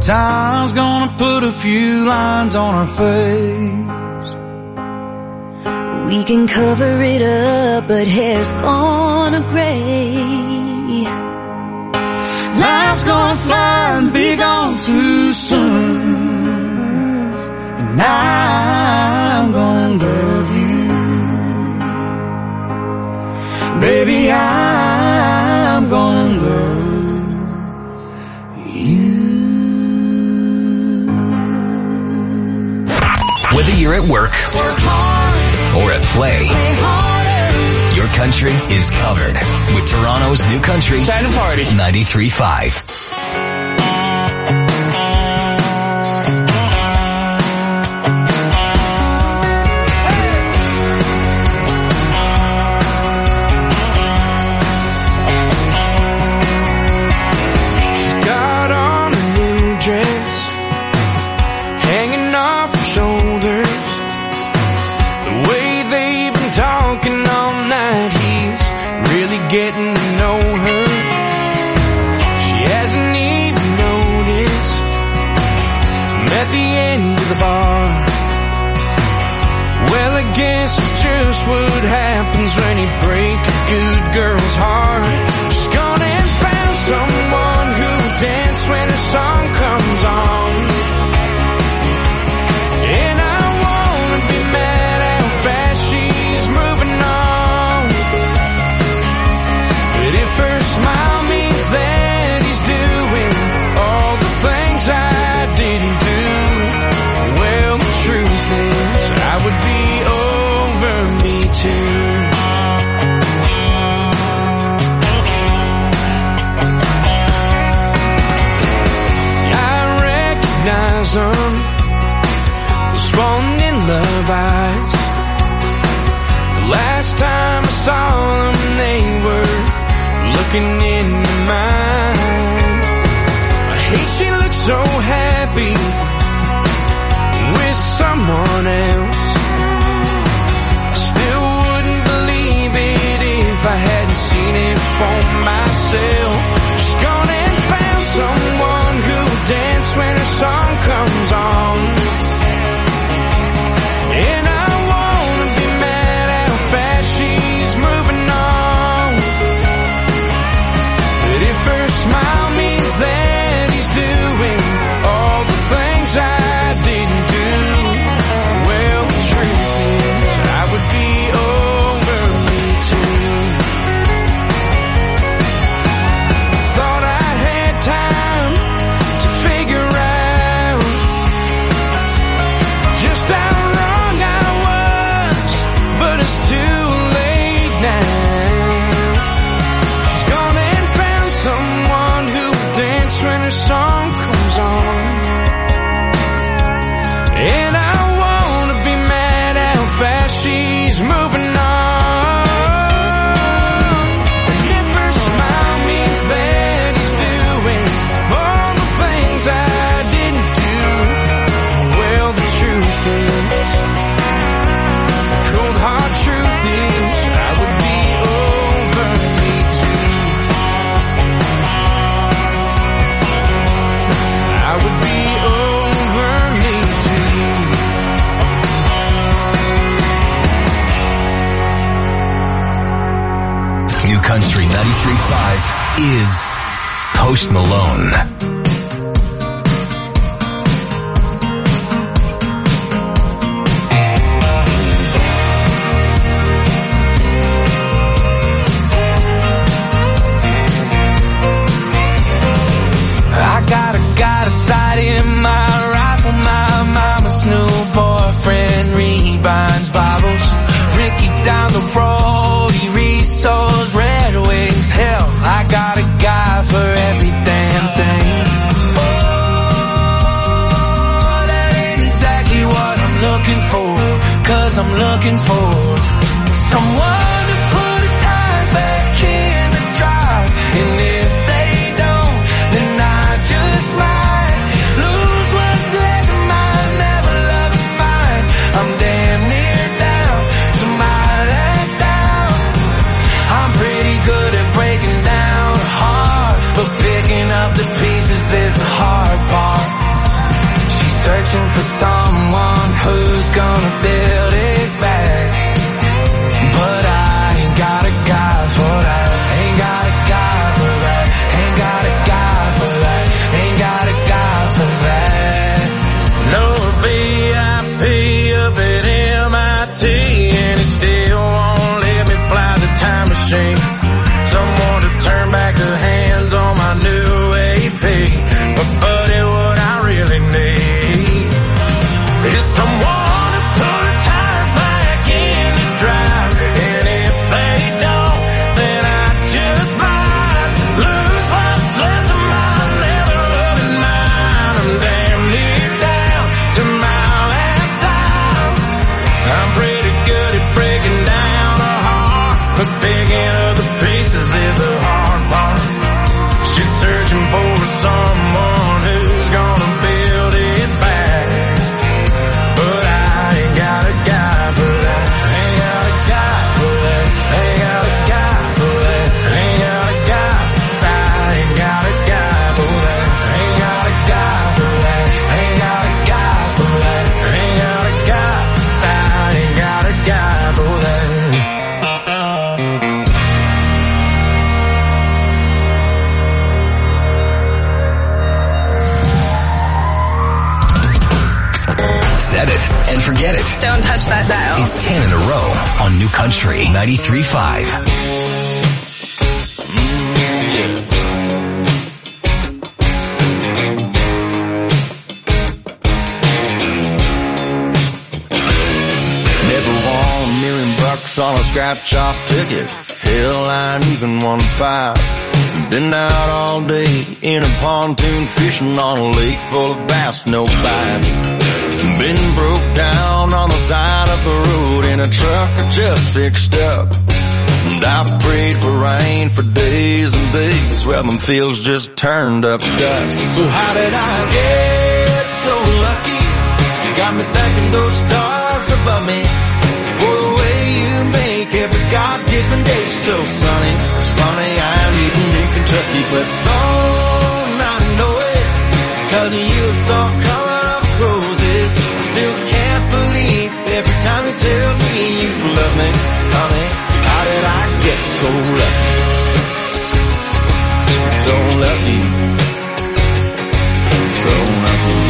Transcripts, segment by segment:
Time's gonna put a few lines on our face. We can cover it up, but hair's gonna gray. Life's gonna fly and be gone too soon. And I'm gonna love you. Baby, I'm gonna love you. Whether you're at work or at play, your country is covered with Toronto's new country. Time to party. 93.5. Getting to know her, she hasn't even noticed. I'm at the end of the bar. Well, I guess it's just what happens when you break a good girl's heart. She's gone and found someone who'll dance when her song comes on. And I wanna be mad how fast she's moving on. Her smile means that he's doing all the things I didn't do. Well, the truth is, I would be over me too. I recognize them, those falling in love eyes. The last time I saw them, they were looking into mine. I hate she looks so happy with someone else. I still wouldn't believe it if I hadn't seen it for myself. She's gone and found someone who'll dance when her song comes on. And I wanna be mad how fast she's moving on. If her smile means that he's doing all the things I didn't do, well, the truth is, I would be over me too. Thought I had time to figure out just how wrong I was, but it's too late now. Someone who will dance when her song comes on. And I wanna be mad how fast she's moving on. And if her smile means that he's doing all the things I didn't do, well, the truth is, the cold hard truth is, I would be over me too. I would be over me too. New Country 93.5 is Post Malone. Got a sight in my rifle, my mama's new boyfriend rebinds bottles. Ricky down the road, he resold Red Wings. Hell, I got a guy for every damn thing. Oh, that ain't exactly what I'm looking for, 'cause I'm looking for someone to put the tires back in the drive. And if they don't, then I just might lose what's left of mine, never loving mine. I'm damn near down to my last down. I'm pretty good at breaking down a heart, but picking up the pieces is the hard part. and forget it. Don't touch that dial. It's 10 in a row on New Country 93.5. On a scratch-off ticket, hell, I ain't even won 5. Been out all day in a pontoon fishing on a lake full of bass, no bites. Been broke down on the side of the road in a truck I just fixed up. And I've prayed for rain for days and days, well, them fields just turned up dust. So how did I get so lucky? You got me thanking those stars above me for the way you make every God-given day so sunny. It's funny, I'm eating in Kentucky, but don't I know it? 'Cause of you it's all coming up roses. I still can't believe every time you tell me you love me, honey. How did I get so lucky? So lucky. So lucky.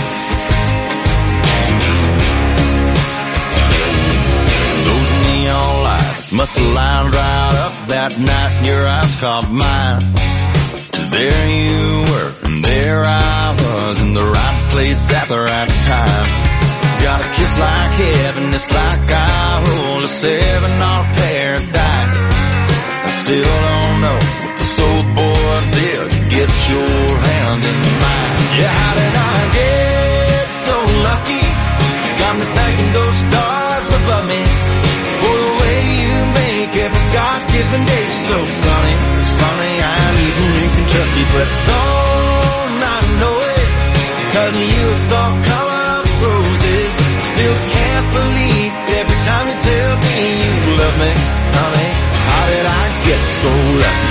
Must have lined right up that night and your eyes caught mine. There you were, and there I was, in the right place at the right time. Got a kiss like heaven, it's like I roll a 7 on paradise. I still don't know what the soul boy did to get your hand in mine. Yeah, how did I get so lucky? You got me thanking those stars above me for the way you make every God-given day so sunny. It's funny, I'm eating in Kentucky, but don't I know it? 'Cause of you it's all coming up roses. Still can't believe every time you tell me you love me, honey. How did I get so lucky?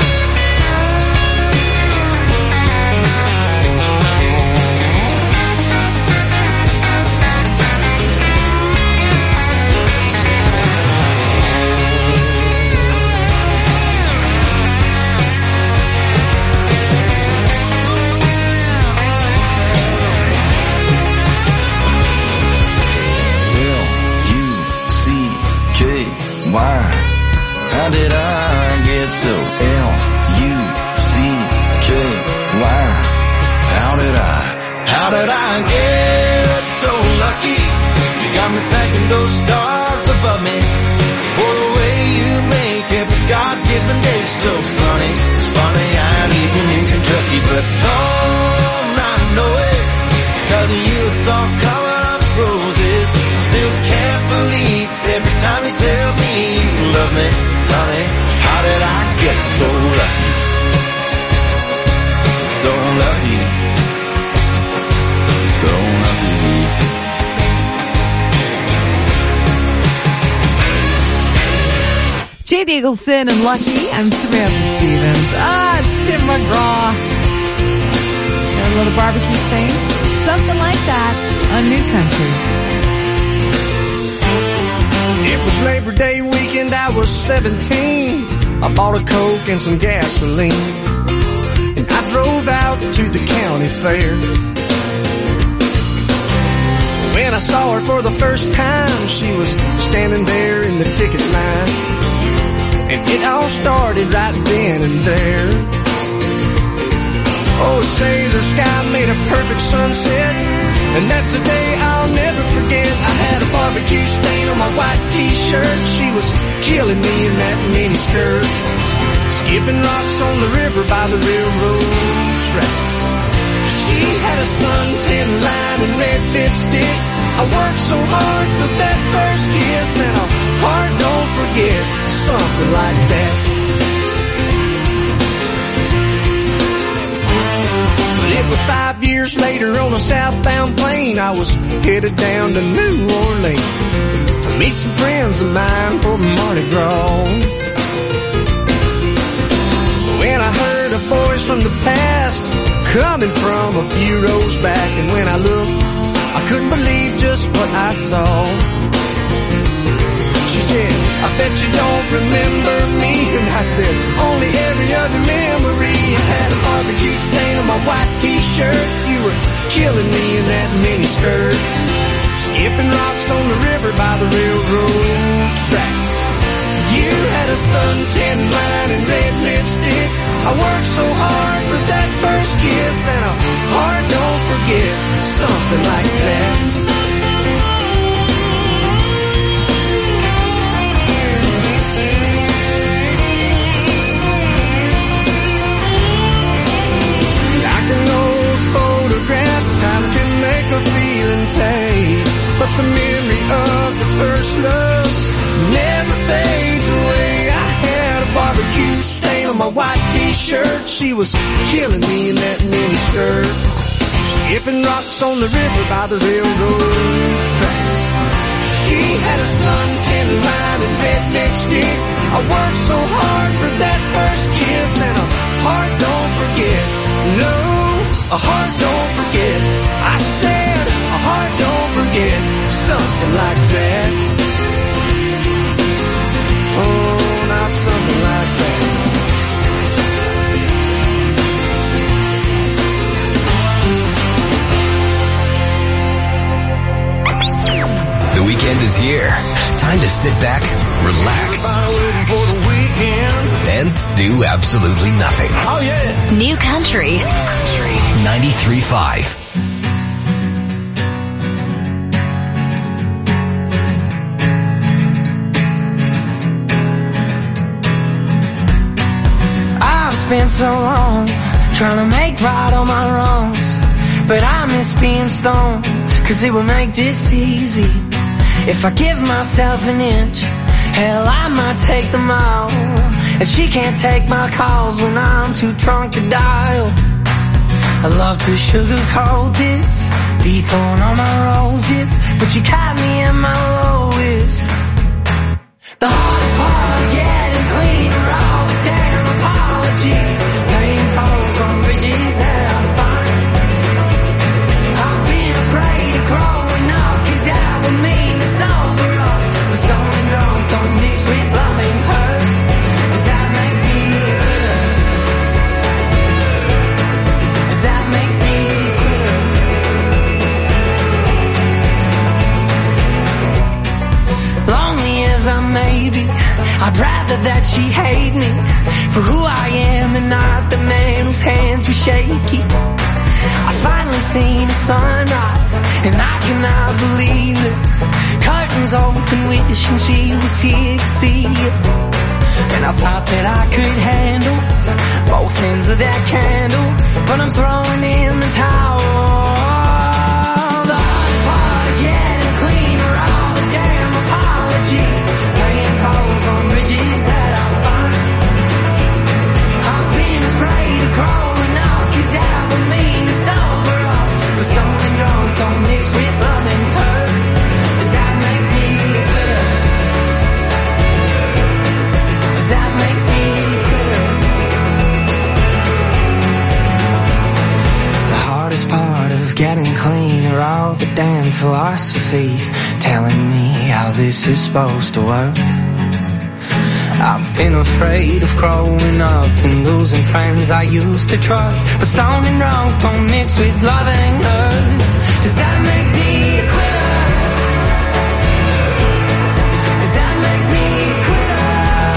Why? How did I get so L-U-C-K-Y? How did I get so lucky? You got me thanking those stars above me for the way you make every God-given day so sunny. It's funny, I'm eating in Kentucky, but don't I know it? 'Cause of you it's all coming up roses. Still can't believe every time you tell me you love me, honey. How did I get so lucky? So lucky. So lucky. Jade Eagleson and Lucky. I'm Samantha Stevens. It's Tim McGraw. Got a little barbecue stain? Something like that on New Country. It was Labor Day weekend, I was 17. I bought a Coke and some gasoline, and I drove out to the county fair. When I saw her for the first time, she was standing there in the ticket line, and it all started right then and there. Oh, say the sky made a perfect sunset, and that's a day I'll never forget. I had a barbecue stain on my white t-shirt. She was killing me in that mini skirt, skipping rocks on the river by the railroad tracks. She had a suntan line and red lipstick. I worked so hard for that first kiss, and a heart don't forget, something like that. It was 5 years later on a southbound plane. I was headed down to New Orleans to meet some friends of mine for Mardi Gras. When I heard a voice from the past coming from a few rows back, and when I looked, I couldn't believe just what I saw. She said, I bet you don't remember me. And I said, only every other memory. I had a barbecue stain on my white t-shirt. You were killing me in that mini skirt, by the railroad tracks. You had a suntan line and red lipstick. I worked so hard for that first kiss, and a heart don't forget, something like that. Like an old photograph, time can make a feeling fade, but the memory of the first love never fades away. I had a barbecue stain on my white t-shirt. She was killing me in that mini skirt. Skipping rocks on the river by the railroad tracks. She had a suntan line and red lipstick. I worked so hard for that first kiss, and a heart don't forget. No, a heart don't forget. I said a heart don't forget, something like that. Oh, not something like that. The weekend is here. Time to sit back, relax, For the weekend. and do absolutely nothing. Oh yeah. New Country. 93.5. I've spent so long trying to make right all my wrongs, but I miss being stoned, 'cause it would make this easy. If I give myself an inch, hell, I might take the mile. And she can't take my calls when I'm too drunk to dial. I love to sugarcoat this, dethorn all my roses, but you caught me at my lowest. The hardest part of getting clean are all the damn apologies, paying tolls on bridges that I find. I've been afraid of growing up, 'cause that would mean to sober up. But stoned and drunk don't mix with loving her. Does that make me a quitter? Does that make me a quitter? Lonely as I may be, I'd rather that she hate me for who I am and not the man whose hands were shaky. I finally seen the sunrise, and I cannot believe it. Curtains open, wishing she was here to see it. And I thought that I could handle both ends of that candle, but I'm throwing in the towel. The hardest part of getting clean are all the damn apologies, paying tolls on bridges that I find. I've been afraid of growing up, 'cause that would mean to sober up. But stoned and drunk don't mix with loving her. Does that make me a quitter? Does that make me a quitter? The hardest part of getting clean are all the damn philosophies telling me how this is supposed to work. I've been afraid of growing up and losing friends I used to trust, but stoned and drunk don't mix with loving her. Does that make me a quitter? Does that make me a quitter?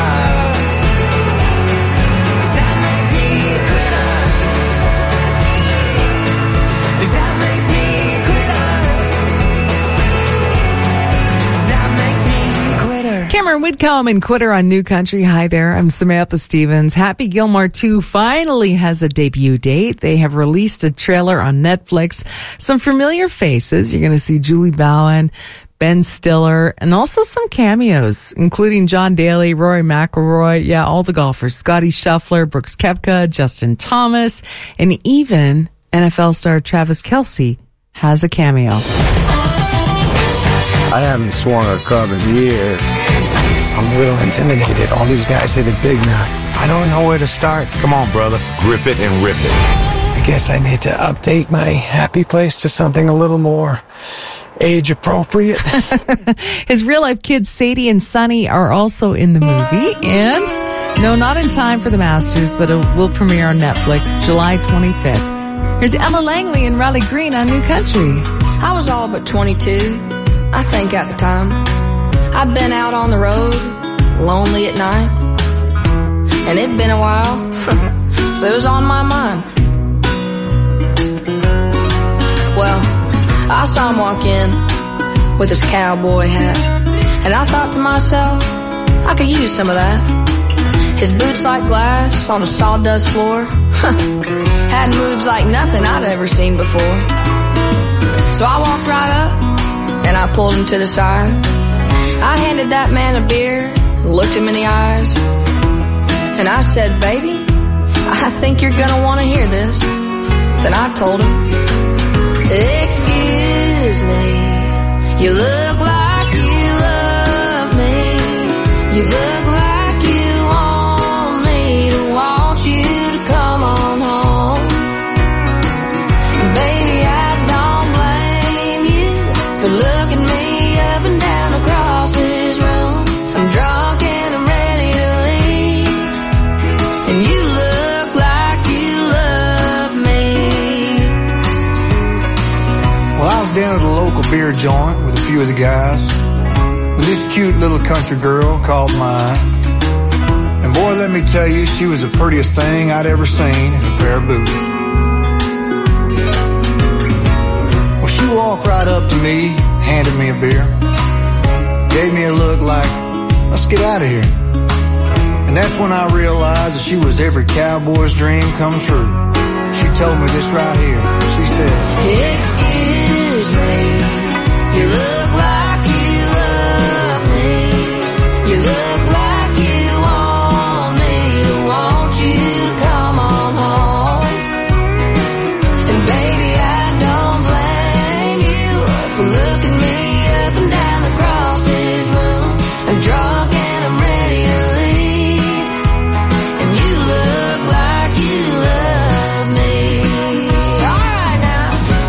Does that make me a quitter? Does that make me a quitter? Does that make me a quitter? Cameron Whitcomb and Quitter on New Country. Hi there, I'm Samantha Stevens. Happy Gilmore 2 finally has a debut date. They have released a trailer on Netflix. Some familiar faces. You're going to see Julie Bowen, Ben Stiller, and also some cameos, including John Daly, Rory McIlroy, yeah, all the golfers, Scotty Scheffler, Brooks Koepka, Justin Thomas, and even NFL star Travis Kelce has a cameo. I haven't swung a club in years. I'm a little intimidated. All these guys hit it big now. I don't know where to start. Come on, brother. Grip it and rip it. I guess I need to update my happy place to something a little more age appropriate. His real life kids, Sadie and Sonny, are also in the movie. And no, not in time for the Masters, but it will premiere on Netflix July 25th. Here's Ella Langley and Riley Green on New Country. I was all but 22 I think at the time, I'd been out on the road, lonely at night, and it'd been a while, so it was on my mind. Well, I saw him walk in with his cowboy hat, and I thought to myself, I could use some of that. His boots like glass on a sawdust floor, had moves like nothing I'd ever seen before. So I walked right up, and I pulled him to the side. I handed that man a beer, looked him in the eyes, and I said, baby, I think you're gonna want to hear this. Then I told him, excuse me, you look like you love me. You look like you want me to want you to come on home. Baby, I don't blame you for looking me up and down across this room. I'm drunk and I'm ready to leave, and you look like you love me. Well, I was down at a local beer joint with a few of the guys, with this cute little country girl called mine. And boy, let me tell you, she was the prettiest thing I'd ever seen in a pair of boots. Well, she walked right up to me, handed me a beer, gave me a look like, let's get out of here. And that's when I realized that she was every cowboy's dream come true. She told me this right here. She said, excuse me, you look like you love me. You look like you want me to want you to come on home. And baby, I don't blame you for looking me up and down across this room. I'm drunk and I'm ready to leave, and you look like you love me. All right now.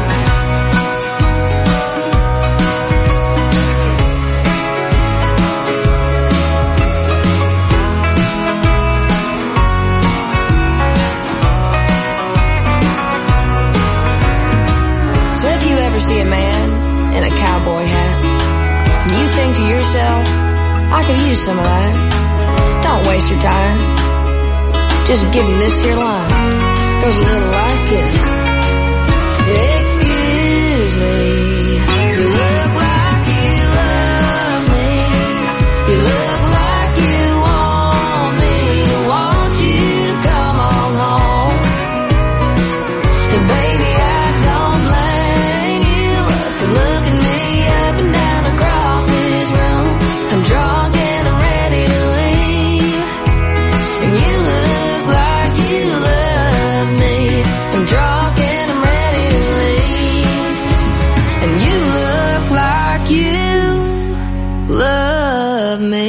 So if you ever see a man in a cowboy hat, and you think to yourself, I could use some of that, don't waste your time. Just give him this here line. Goes a little like this. Excuse me, you look like you love me. You look like you want me to want you to come on home. And baby, I don't blame you for looking me up and down across this room. I'm drunk and I'm ready to leave, and you look like you love me. I'm drunk and I'm ready to leave, and you look like you love me.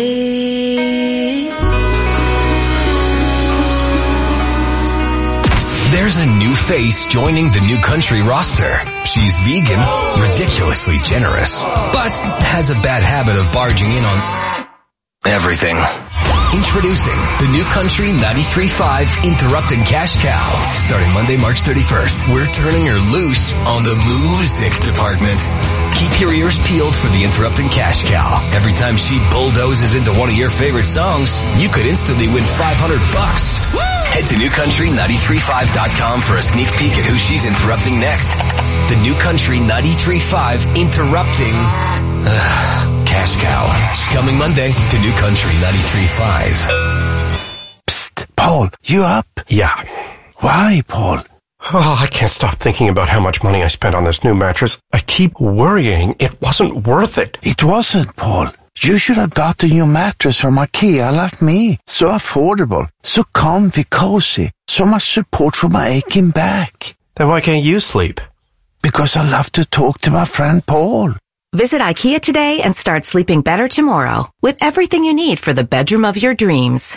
There's a new face joining the New Country roster. She's vegan, ridiculously generous, but has a bad habit of barging in on everything. Introducing the New Country 93.5 Interrupted Cash Cow. Starting Monday, March 31st, we're turning her loose on the music department. Keep your ears peeled for the Interrupted Cash Cow. Every time she bulldozes into one of your favorite songs, you could instantly win $500. Head to newcountry935.com for a sneak peek at who she's interrupting next. The New Country 93.5 Interrupting Cash Cow. Coming Monday to New Country 93.5. Psst, Paul, you up? Yeah. Why, Paul? Oh, I can't stop thinking about how much money I spent on this new mattress. I keep worrying it wasn't worth it. It wasn't, Paul. You should have got a new mattress from IKEA like me. So affordable, so comfy, cozy, so much support for my aching back. Then why can't you sleep? Because I love to talk to my friend Paul. Visit IKEA today and start sleeping better tomorrow with everything you need for the bedroom of your dreams.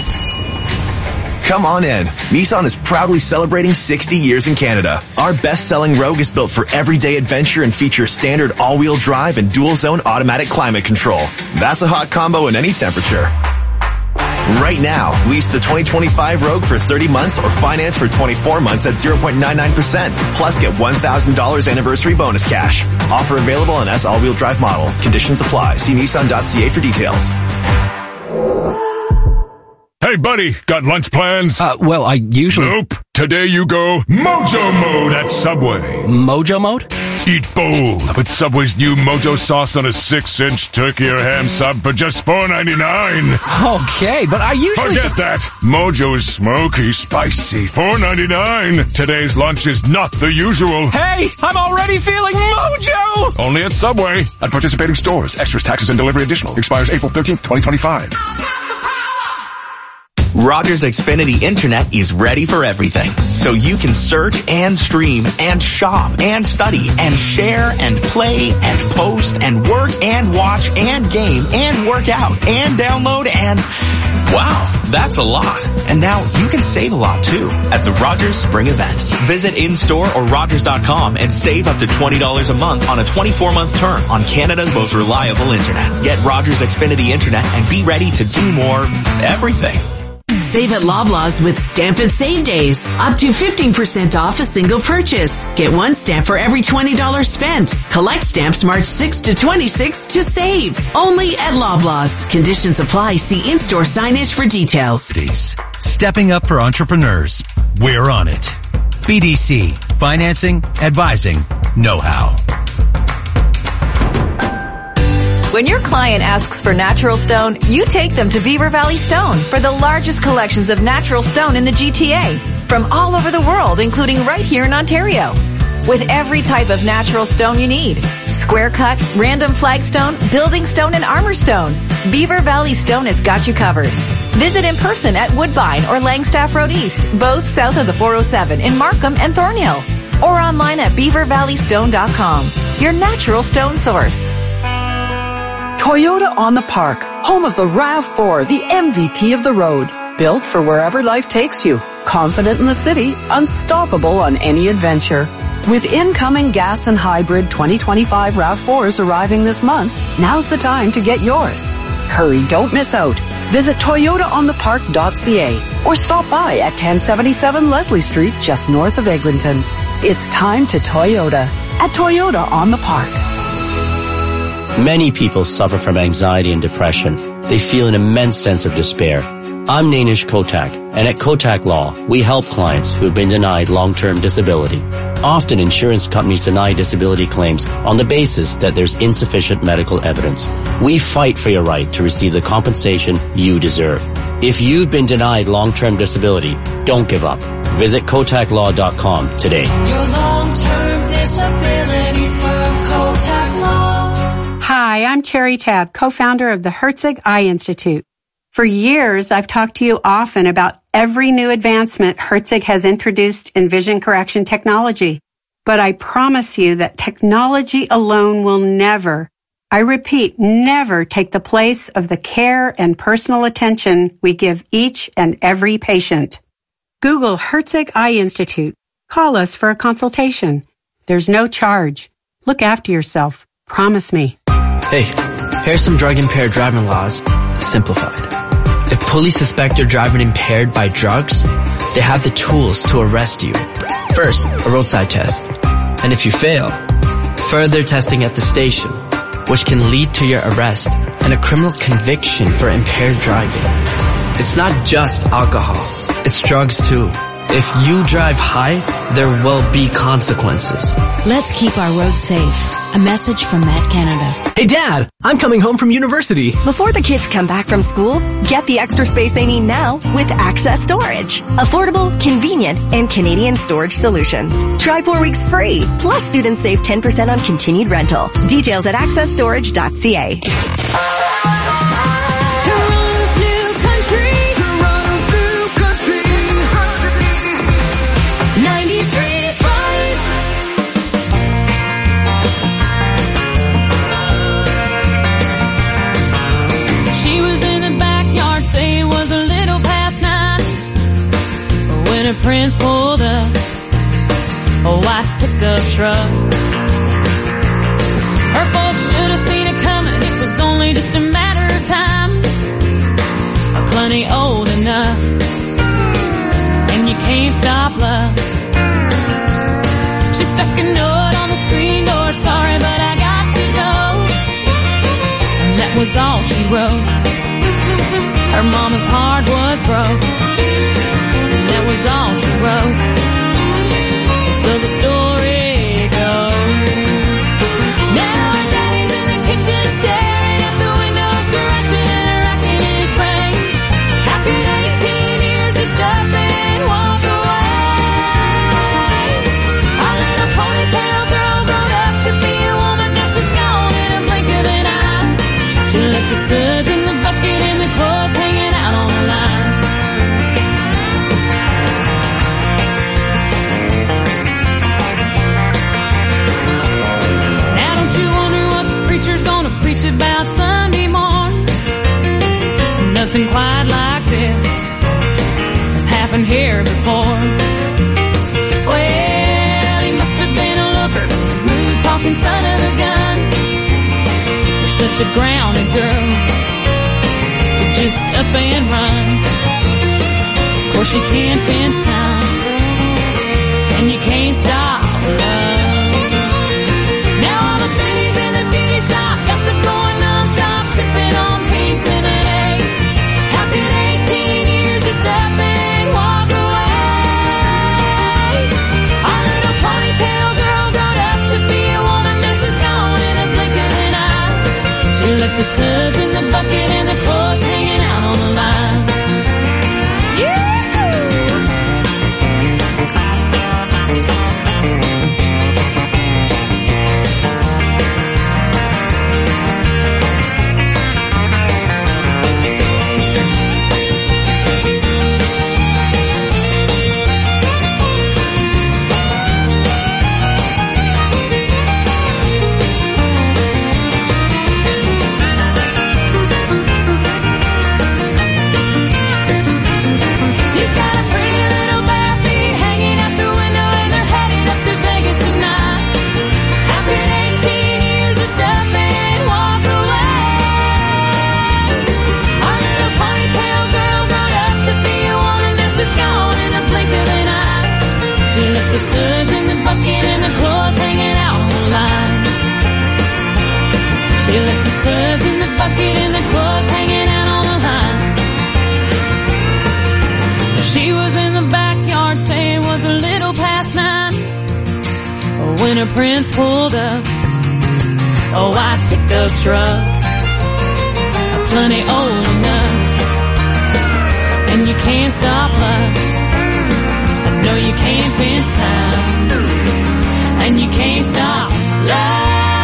Come on in. Nissan is proudly celebrating 60 years in Canada. Our best-selling Rogue is built for everyday adventure and features standard all-wheel drive and dual-zone automatic climate control. That's a hot combo in any temperature. Right now, lease the 2025 Rogue for 30 months or finance for 24 months at 0.99%. Plus get $1,000 anniversary bonus cash. Offer available on S all-wheel drive model. Conditions apply. See Nissan.ca for details. Hey, buddy, got lunch plans? Well, I usually... Nope. Today you go Mojo Mode at Subway. Mojo Mode? Eat bold with Subway's new Mojo sauce on a 6-inch turkey or ham sub for just $4.99. Okay, but I usually... Forget that. Mojo's smoky, spicy, $4.99. Today's lunch is not the usual. Hey, I'm already feeling Mojo! Only at Subway. At participating stores. Extras, taxes, and delivery additional. Expires April 13th, 2025. Rogers Xfinity Internet is ready for everything. So you can search and stream and shop and study and share and play and post and work and watch and game and work out and download and... Wow, that's a lot. And now you can save a lot too at the Rogers Spring Event. Visit in-store or Rogers.com and save up to $20 a month on a 24-month term on Canada's most reliable internet. Get Rogers Xfinity Internet and be ready to do more everything. Save at Loblaws with Stamp and Save Days. Up to 15% off a single purchase. Get one stamp for every $20 spent. Collect stamps March 6 to 26 to save. Only at Loblaws. Conditions apply. See in-store signage for details. Stepping up for entrepreneurs. We're on it. BDC. Financing, advising, know-how. When your client asks for natural stone, you take them to Beaver Valley Stone for the largest collections of natural stone in the GTA from all over the world, including right here in Ontario. With every type of natural stone you need. Square cut, random flagstone, building stone, and armor stone. Beaver Valley Stone has got you covered. Visit in person at Woodbine or Langstaff Road East, both south of the 407 in Markham and Thornhill. Or online at beavervalleystone.com. Your natural stone source. Toyota on the Park, home of the RAV4, the MVP of the road. Built for wherever life takes you. Confident in the city, unstoppable on any adventure. With incoming gas and hybrid 2025 RAV4s arriving this month, now's the time to get yours. Hurry, don't miss out. Visit toyotaonthepark.ca or stop by at 1077 Leslie Street, just north of Eglinton. It's time to Toyota at Toyota on the Park. Many people suffer from anxiety and depression. They feel an immense sense of despair. I'm Nainish Kotak, and at Kotak Law, we help clients who have been denied long-term disability. Often insurance companies deny disability claims on the basis that there's insufficient medical evidence. We fight for your right to receive the compensation you deserve. If you've been denied long-term disability, don't give up. Visit KotakLaw.com today. Your long-term disability firm, Kotak Law. Hi, I'm Cherry Tabb, co-founder of the Herzig Eye Institute. For years, I've talked to you often about every new advancement Herzig has introduced in vision correction technology. But I promise you that technology alone will never, I repeat, never take the place of the care and personal attention we give each and every patient. Google Herzig Eye Institute. Call us for a consultation. There's no charge. Look after yourself. Promise me. Hey, here's some drug-impaired driving laws, simplified. If police suspect you're driving impaired by drugs, they have the tools to arrest you. First, a roadside test. And if you fail, further testing at the station, which can lead to your arrest and a criminal conviction for impaired driving. It's not just alcohol, it's drugs too. If you drive high, there will be consequences. Let's keep our roads safe. A message from Matt Canada. Hey Dad, I'm coming home from university. Before the kids come back from school, get the extra space they need now with Access Storage. Affordable, convenient, and Canadian storage solutions. Try 4 weeks free. Plus students save 10% on continued rental. Details at accessstorage.ca. A prince pulled up a white pickup truck. Her folks should have seen it coming. It was only just a matter of time. A plenty old enough, and you can't stop love. She stuck a note on the screen door, sorry but I got to go. And that was all she wrote. Her mama's heart was broke, and that was all she wrote. And so the story goes. Now her daddy's in the kitchen staring out the window, scratching and racking his brain. How could 18 years just up and walk away? Our little ponytail girl grown up to be a woman, now she's gone in a blink of an eye. She left the suds in the bucket and the clothes hanging out on the line. Now don't you wonder what the preacher's gonna preach about Sunday morn? Nothing quite like this has happened here before. Well, he must have been a looker, smooth talking son of a gun. You're such a grounded girl, just up and run. Of course you can't fence time, and you can't stop love. Now all the pennies in the beauty shop, gossip going non-stop, sipping on pink lemonade. How could 18 years just up and walk away? Our little ponytail girl grown up to be a woman, now she's gone in a blink of an eye. She left the suds in the bucket and the clothes hanging out on the line. She's got a pretty little bare feet hanging out the window, and they're headed up to Vegas tonight. How could 18 years just up and walk away? Our little ponytail girl grown up to be a woman, now she's gone in the blink of an eye. She left the suds in the bucket and the clothes hanging out on the line. She left the suds in the bucket and the clothes hanging out on the line. She was in the backyard saying it was a little past 9 when her prince pulled up a white pickup truck, plenty old enough, and you can't stop love. I know you can't fence time, and you can't stop love.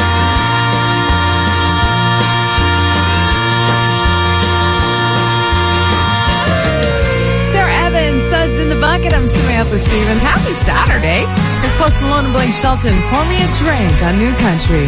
Sarah Evans, Suds in the Bucket. I'm Samantha Stevens. Happy Saturday. Here's Post Malone and Blake Shelton. Pour me a drink on New Country.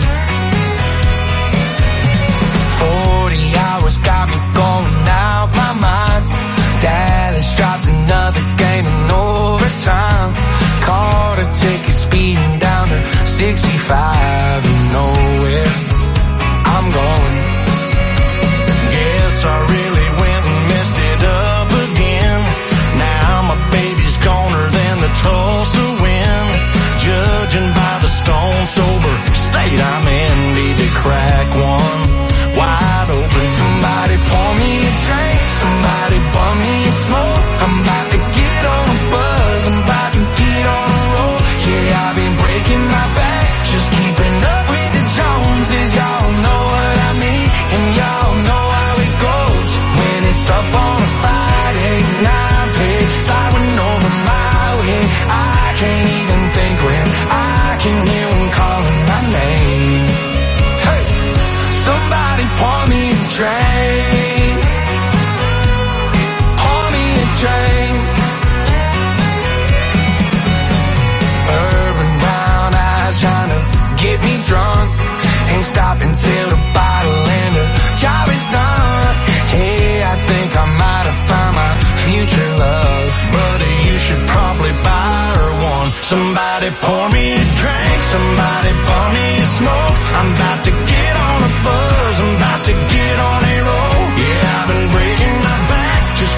40 hours got me going out my mind. Dallas dropped another game in overtime. Caught a ticket speeding down to 65 and nowhere I'm going. Guess I really went and messed it up again. Now my baby's goner than the Tulsa wind. Judging by the stone sober state I'm in, need to crack one wide open. Somebody pour me a drink, somebody bum me a smoke. I'm about to get on a buzz, I'm about to get on a roll. Yeah, I've been breaking my back, just keeping up with the Joneses. Y'all know what I mean, and y'all know how it goes. When it's up on a Friday night, pay sliding over my way. I can't even think when I can hear them calling my name. Hey, somebody pour me a drink. Pour me a drink. Urban brown eyes trying to get me drunk. Ain't stopping till the bottle and the job is done. Hey, I think I might have found my future love, but you should probably buy her one. Somebody pour me a drink, somebody pour me a smoke. I'm about to get on a buzz, I'm about to get on a roll. Yeah, I've been breaking my back, just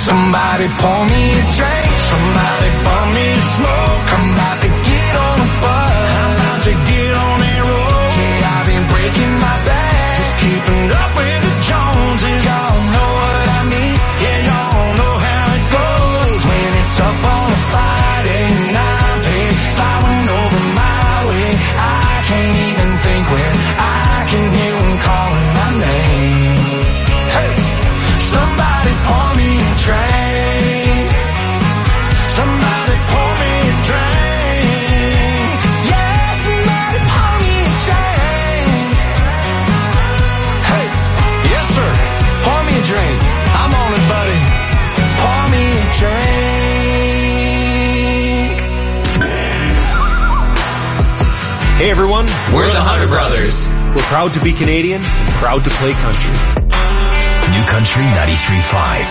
Somebody pour me a drink, somebody pour me a smoke. I'm about to get on a bus, I'm about to get on that road. Yeah, I've been breaking my back, just keeping up with the Joneses. Y'all know what I mean, yeah, y'all know how it goes. When it's up on a Friday night, babe, sliding over my way. I can't even think when I can hear them calling my name. Hey, somebody pour me a drink, somebody pour me a drink. Yeah, somebody pour me a drink. Hey, yes sir, pour me a drink. I'm on it, buddy. Pour me a drink. Hey everyone, we're the Hunter Brothers. We're proud to be Canadian and proud to play country. New Country 93.5.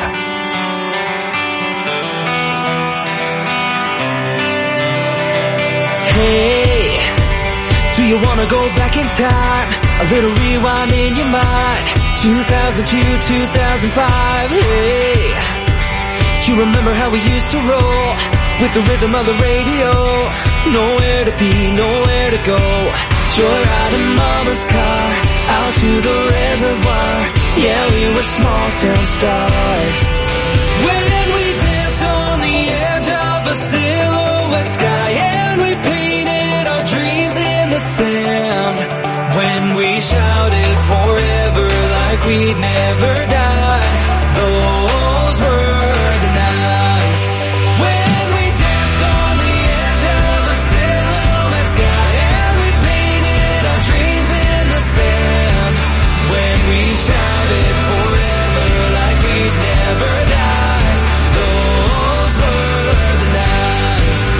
Hey, do you wanna go back in time? A little rewind in your mind. 2002, 2005. Hey, you remember how we used to roll with the rhythm of the radio? Nowhere to be, nowhere to go. Joyride in mama's car, out to the reservoir. Yeah, we were small town stars. When we danced on the edge of a silhouette sky, and we painted our dreams in the sand. When we shouted forever like we'd never die. Those were the nights. When we danced on the edge of a silhouette sky, and we painted our dreams in the sand. When we shouted forever like we'd never die. Those were the nights.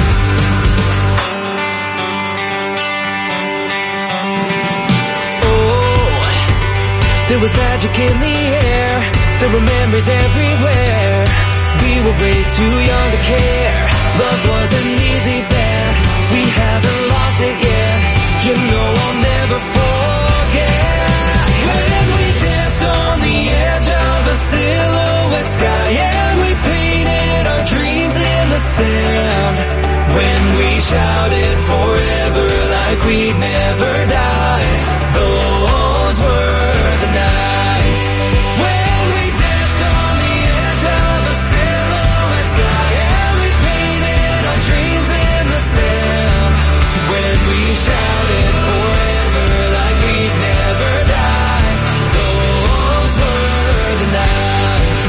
Oh, there was magic in the air. There were memories everywhere. We were way too young to care. Love wasn't easy then. We haven't lost it yet. You know I'll never forget. When we danced on the edge of a silhouette sky, and we painted our dreams in the sand. When we shouted forever like we'd never die. Those were the nights. When we danced on the edge of a silhouette sky, and we painted our dreams in the sand. When we shouted forever like we'd never die. Those were the nights.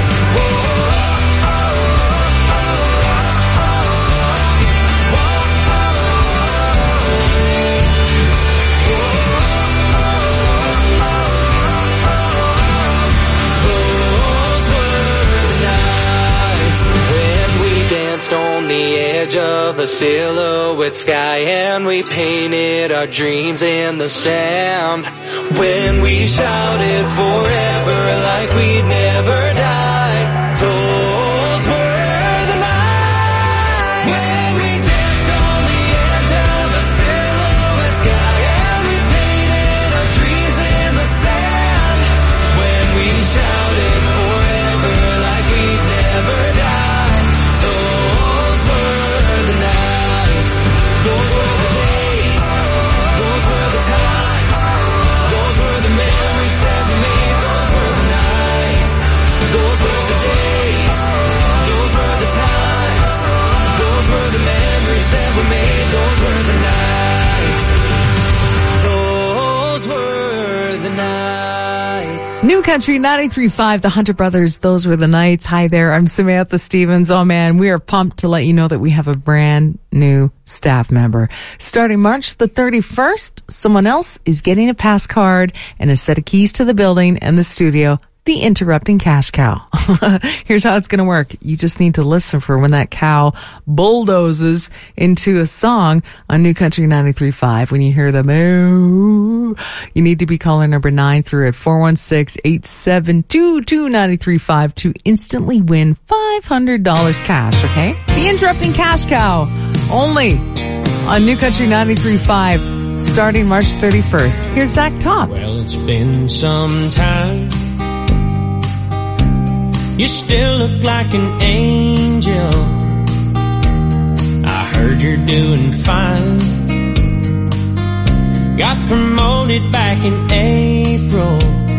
On the edge of a silhouette sky, and we painted our dreams in the sand. When we shouted forever like we'd never die. Those were the nights. When we danced on the edge of a silhouette sky, and we painted our dreams in the sand. When we shouted forever like we'd never die. New Country 93.5, the Hunter Brothers, those were the nights. Hi there, I'm Samantha Stevens. Oh man, we are pumped to let you know that we have a brand new staff member. Starting March the 31st, someone else is getting a pass card and a set of keys to the building and the studio. The Interrupting Cash Cow. Here's how it's going to work. You just need to listen for when that cow bulldozes into a song on New Country 93.5. When you hear the moo, you need to be caller number 9 through at 416-872-93.5 to instantly win $500 cash, okay? The Interrupting Cash Cow. Only on New Country 93.5 starting March 31st. Here's Zach Top. Well, it's been some time You still look like an angel. I heard you're doing fine. Got promoted back in April.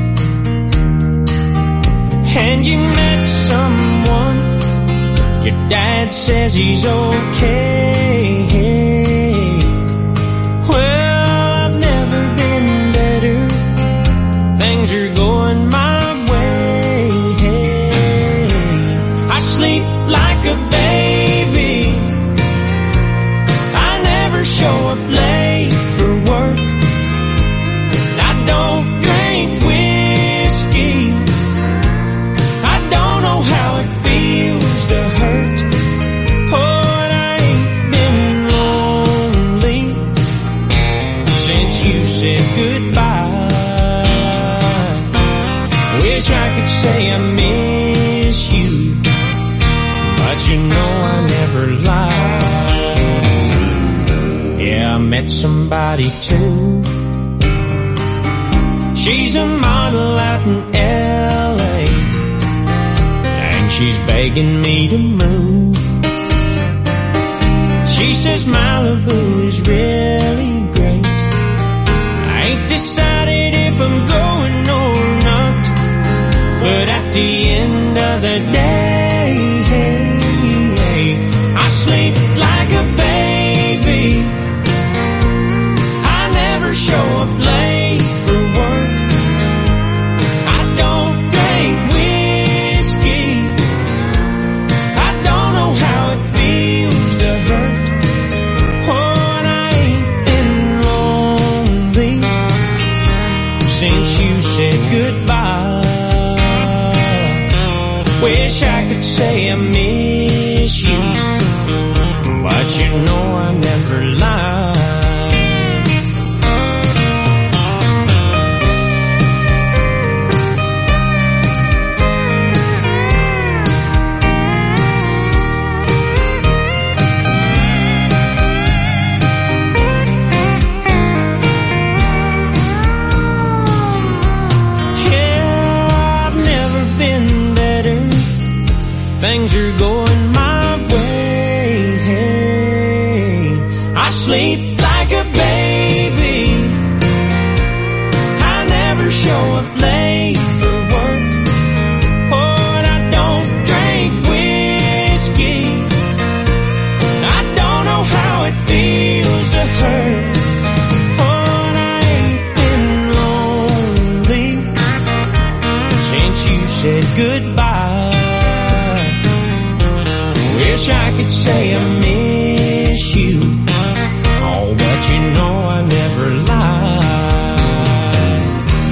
And you met someone. Your dad says he's okay. Well, I've never been better. Things are going my way. I sleep like a baby. I never show up late for work. I don't drink whiskey. I don't know how it feels to hurt. Oh, and I ain't been lonely since you said goodbye. Wish I could say I miss you, but you know I never lied. Yeah, I met somebody too. She's a model out in LA, and she's begging me to move. She says Malibu is really great. I ain't decided if I'm going or not, but at the end of the day, I sleep like a baby. I never show up late for work. I don't drink whiskey. I don't know how it feels to hurt. Oh, and I ain't been lonely since you said goodbye. Wish I could say I miss you, but you know I never lied. Things are going my way. I sleep like a baby. I never show up late for work. Oh, and I don't drink whiskey. I don't know how it feels to hurt. Oh, and I ain't been lonely since you said goodbye. Wish I could say I miss you. Oh, but you know I never lied.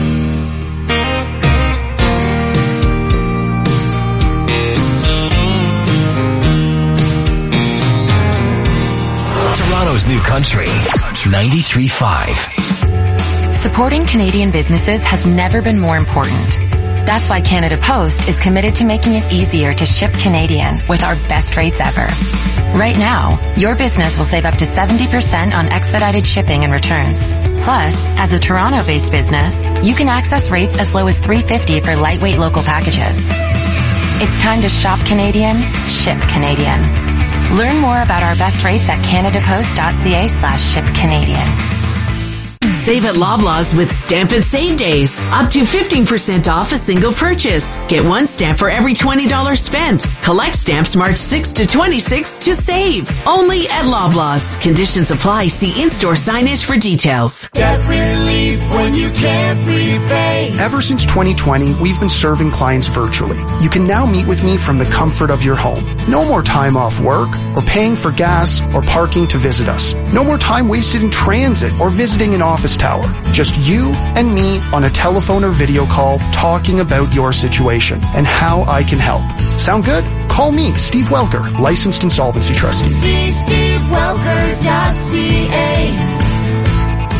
Toronto's new country, 93.5. Supporting Canadian businesses has never been more important. That's why Canada Post is committed to making it easier to ship Canadian with our best rates ever. Right now, your business will save up to 70% on expedited shipping and returns. Plus, as a Toronto-based business, you can access rates as low as $3.50 for lightweight local packages. It's time to shop Canadian, ship Canadian. Learn more about our best rates at canadapost.ca/shipcanadian. Save at Loblaws with Stamp and Save Days. Up to 15% off a single purchase. Get one stamp for every $20 spent. Collect stamps March 6 to 26 to save. Only at Loblaws. Conditions apply. See in-store signage for details. Debt relief when you can't repay. Ever since 2020, we've been serving clients virtually. You can now meet with me from the comfort of your home. No more time off work or paying for gas or parking to visit us. No more time wasted in transit or visiting an office tower. Just you and me on a telephone or video call talking about your situation and how I can help. Sound good? Call me, Steve Welker, licensed insolvency trustee. See SteveWelker.ca.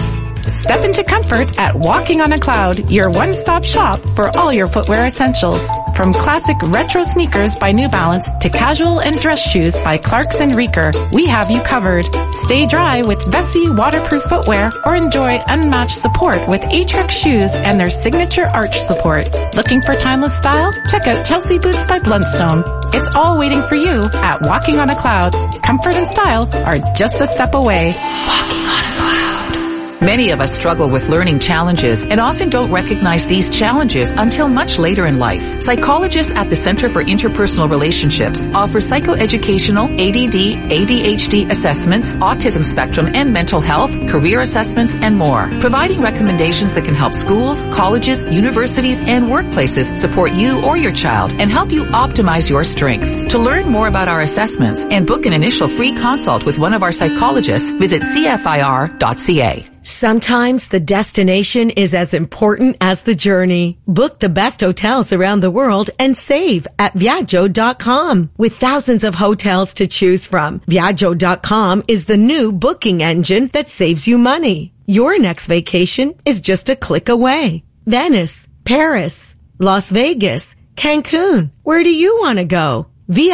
Step into comfort at Walking on a Cloud, your one-stop shop for all your footwear essentials. From classic retro sneakers by New Balance to casual and dress shoes by Clarks and Reeker, we have you covered. Stay dry with Vessi waterproof footwear or enjoy unmatched support with Atrix shoes and their signature arch support. Looking for timeless style? Check out Chelsea Boots by Bluntstone. It's all waiting for you at Walking on a Cloud. Comfort and style are just a step away. Walking on a Cloud. Many of us struggle with learning challenges and often don't recognize these challenges until much later in life. Psychologists at the Center for Interpersonal Relationships offer psychoeducational, ADD, ADHD assessments, autism spectrum and mental health, career assessments, and more, providing recommendations that can help schools, colleges, universities, and workplaces support you or your child and help you optimize your strengths. To learn more about our assessments and book an initial free consult with one of our psychologists, visit cfir.ca. Sometimes the destination is as important as the journey. Book the best hotels around the world and save at Viaggio.com. With thousands of hotels to choose from, Viaggio.com is the new booking engine that saves you money. Your next vacation is just a click away. Venice, Paris, Las Vegas, Cancun. Where do you want to go?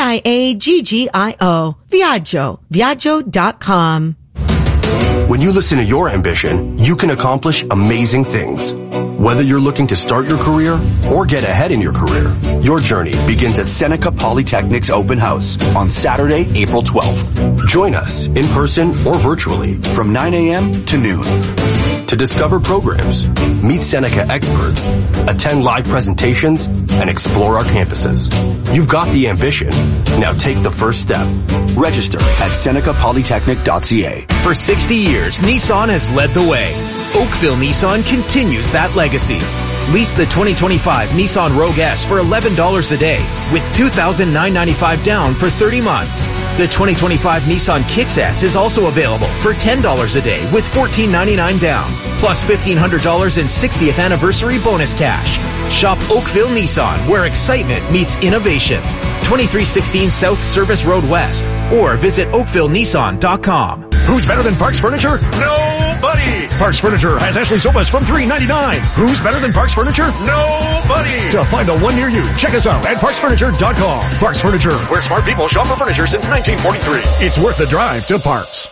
Viaggio. Viaggio. Viaggio.com. When you listen to your ambition, you can accomplish amazing things. Whether you're looking to start your career or get ahead in your career, your journey begins at Seneca Polytechnic's open house on Saturday, April 12th. Join us in person or virtually from 9 a.m. to noon. To discover programs, meet Seneca experts, attend live presentations, and explore our campuses. You've got the ambition. Now take the first step. Register at senecapolytechnic.ca. For 60 years, Nissan has led the way. Oakville Nissan continues that legacy. Lease the 2025 Nissan Rogue S for $11 a day with $2,995 down for 30 months. The 2025 Nissan Kicks S is also available for $10 a day with $1,499 down, plus $1,500 in 60th anniversary bonus cash. Shop Oakville Nissan, where excitement meets innovation. 2316 South Service Road West, or visit oakvillenissan.com. Who's better than Parks Furniture? Nobody! Parks Furniture has Ashley sofas from $399. Who's better than Parks Furniture? Nobody! To find the one near you, check us out at parksfurniture.com. Parks Furniture, where smart people shop for furniture since 1943. It's worth the drive to Parks.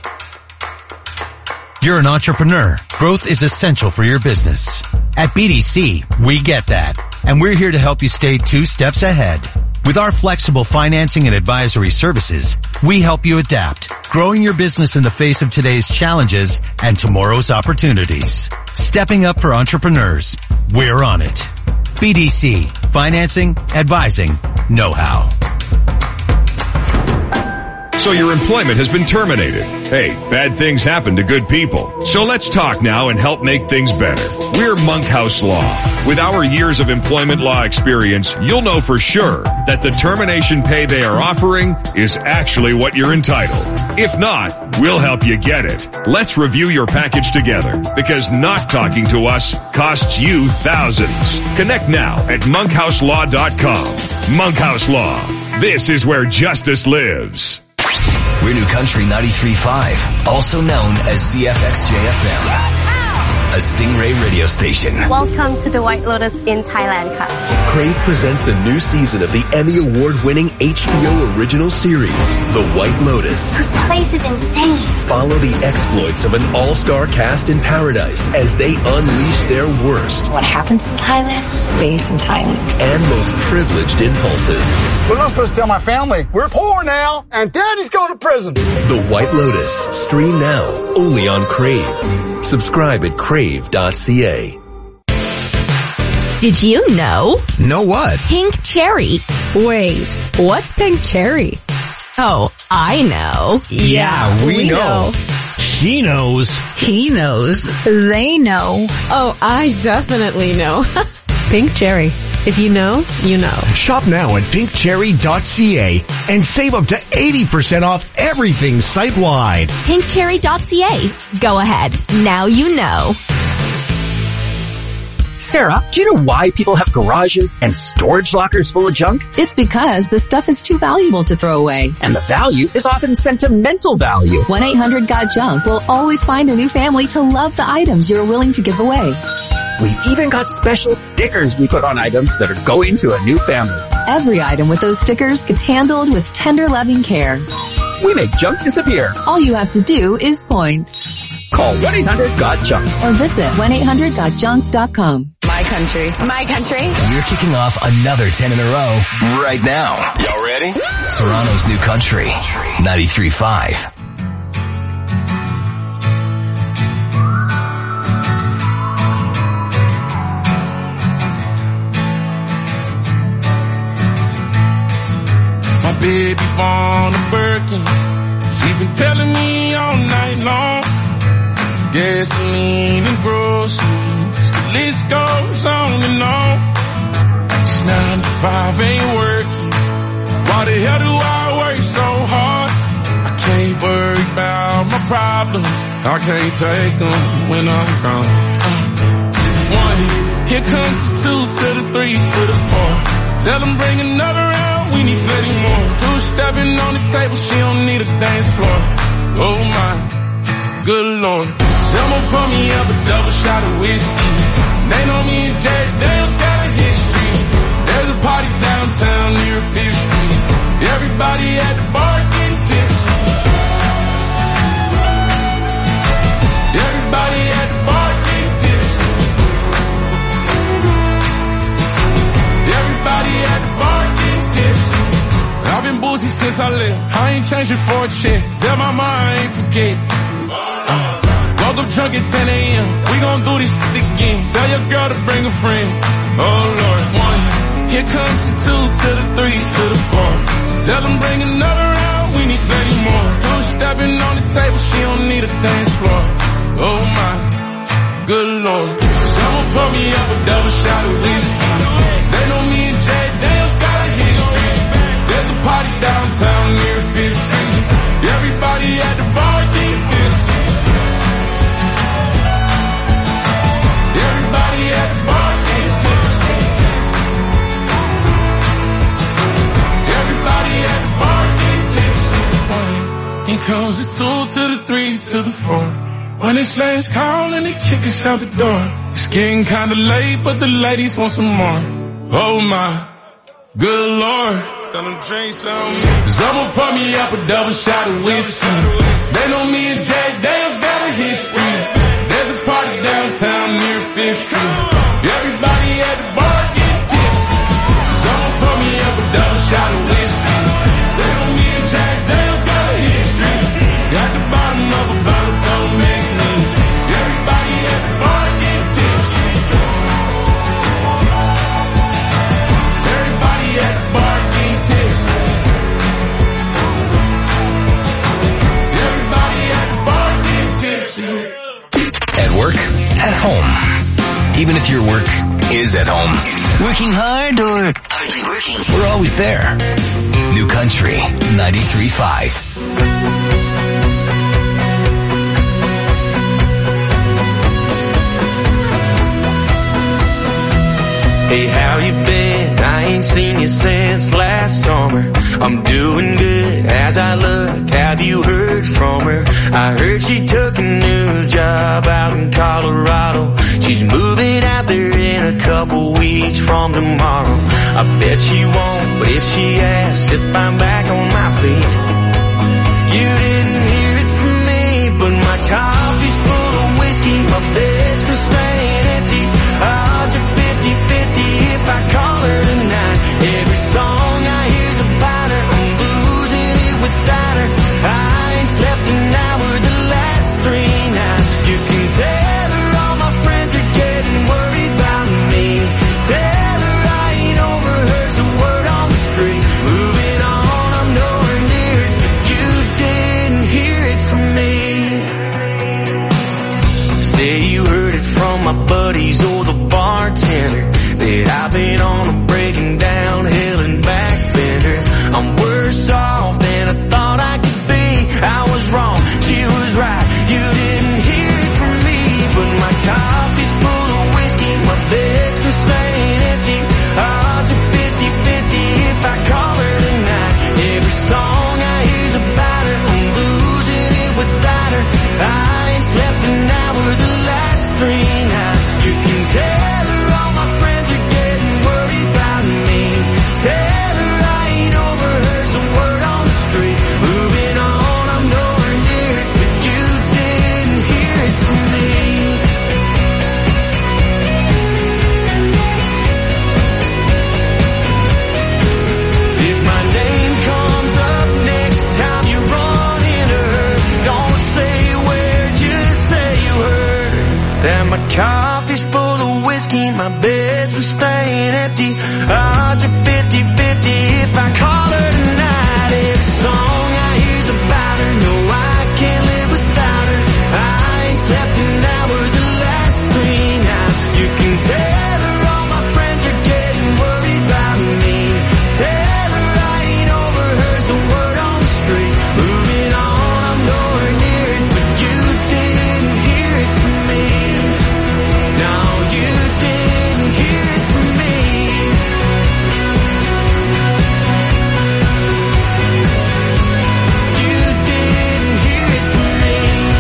You're an entrepreneur. Growth is essential for your business. At BDC, we get that. And we're here to help you stay 2 steps ahead. With our flexible financing and advisory services, we help you adapt, growing your business in the face of today's challenges and tomorrow's opportunities. Stepping up for entrepreneurs. We're on it. BDC. Financing, advising, know-how. So your employment has been terminated. Hey, bad things happen to good people. So let's talk now and help make things better. We're Monkhouse Law. With our years of employment law experience, you'll know for sure that the termination pay they are offering is actually what you're entitled. If not, we'll help you get it. Let's review your package together, because not talking to us costs you thousands. Connect now at monkhouselaw.com. Monkhouse Law. This is where justice lives. We're New Country 93.5, also known as CFXJ-FM. A Stingray radio station. Welcome to the White Lotus in Thailand, ka. Crave presents the new season of the Emmy Award-winning HBO original series, The White Lotus. This place is insane. Follow the exploits of an all-star cast in paradise as they unleash their worst. What happens in Thailand stays in Thailand. And most privileged impulses. We're not supposed to tell my family. We're poor now, and Daddy's going to prison. The White Lotus. Stream now, only on Crave. Subscribe at crave.ca. Did you know? Know what? Pink cherry. Wait, what's pink cherry? Oh, I know. Yeah, we know. She knows. He knows. They know. Oh, I definitely know. Pink cherry. If you know, you know. Shop now at pinkcherry.ca and save up to 80% off everything site-wide. Pinkcherry.ca. Go ahead. Now you know. Sarah, do you know why people have garages and storage lockers full of junk? It's because the stuff is too valuable to throw away. And the value is often sentimental value. 1-800-GOT-JUNK will always find a new family to love the items you're willing to give away. We've even got special stickers we put on items that are going to a new family. Every item with those stickers gets handled with tender, loving care. We make junk disappear. All you have to do is point. Call 1-800-GOT-JUNK or visit 1-800-GOT-JUNK.com. My country. My country. We're kicking off another 10 in a row right now. Y'all ready? Toronto's New Country, 93.5. My baby born a Birkin. She's been telling me all night long. Gasoline and groceries, the list goes on and on. This 9 to 5 ain't working. Why the hell do I work so hard? I can't worry about my problems. I can't take them when I'm gone. 1, here comes the 2 to the 3 to the 4. Tell them bring another round, we need plenty more. 2 stepping on the table, she don't need a dance floor. Oh my, good Lord. Someone pour me up a double shot of whiskey. They know me and Jack Daniels got a history. There's a party downtown near 5th Street. Everybody at the bar getting tipsy. Everybody at the bar getting tipsy. Everybody at the bar getting tipsy. I've been boozy since I left. I ain't changing for a check. Tell my mom I ain't forget. Woke up drunk at 10 a.m. We gon' do this again. Tell your girl to bring a friend. Oh Lord. 1, here comes the 2 to the 3 to the 4. Tell them bring another round, we need plenty more. 2 stepping on the table, she don't need a dance floor. Oh my, good Lord. Someone pour me up a double shot of whiskey. They know me and Jack Daniels got a history. There's a party downtown near 5th Street. Everybody at the bar getting tipsy. Everybody at the bar getting tipsy. Everybody at the bar getting tipsy. Here comes the 2 to the 3 to the 4. When it's last call and they kick us out the door. It's getting kinda late, but the ladies want some more. Oh my, good Lord. Tell them drink some. Someone pour me up a double shot of whiskey. They know me and Jack Daniels got a history. There's a party downtown near 5th Street. Everybody at the bar getting tipsy. Someone pour me up a double shot of whiskey. They know me and Jack Daniels got a history. Got the bottom of a bottle, don't mix me. Everybody at the bar getting tipsy. Everybody at the bar getting tipsy. Everybody at the bar getting tipsy. At work, at home. Even if your work is at home. Working hard or hardly working. We're always there. New Country, 93.5. Hey, how you been? I ain't seen you since last summer. I'm doing good as I look. Have you heard from her? I heard she took a new job out in Colorado. She's moving out there in a couple weeks from tomorrow. I bet she won't, but if she asks if I'm back on my feet, you didn't hear it from me, but my coffee's full of whiskey, my bed's been staying empty. Odds are 50-50 if I call her tonight. Every song I hear's about her, I'm losing it without her. I ain't slept an hour the last 3 nights. You can tell her all my friends are getting worried about me. Tell her I ain't overheard a word on the street. Moving on, I'm nowhere near it, but you didn't hear it from me. Say you heard it from my buddies or the bartender that I've been on a breaking down hell and back. coffee's full of whiskey, my beds were staying empty. Odds are 50-50 if I call her tonight. Every song I hear's about her, no, I can't live without her. I ain't slept an hour the last 3 nights. You can tell her all my friends are getting worried about me. Tell her I ain't over her's the word on the street. Moving on, I'm nowhere near it, but you didn't hear it from me. No, you didn't hear it from me. You didn't hear it from me.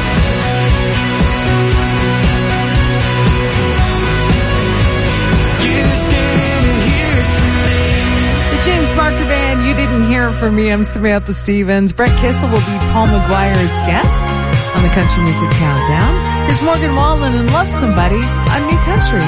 You didn't hear it from me. The James Barker Band, You Didn't Hear It From Me. I'm Samantha Stevens. Brett Kissel will be Paul McGuire's guest on the Country Music Countdown. Here's Morgan Wallen and Love Somebody on New Country.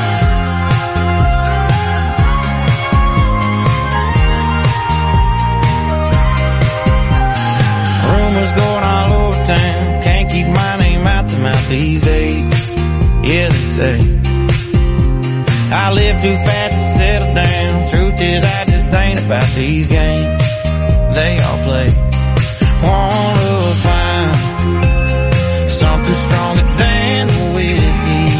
Rumors going all over town. Can't keep my name out the mouth these days. Yeah, they say I live too fast to settle down. Truth is, I just ain't about these games they all play. Wanna find something stronger than the whiskey.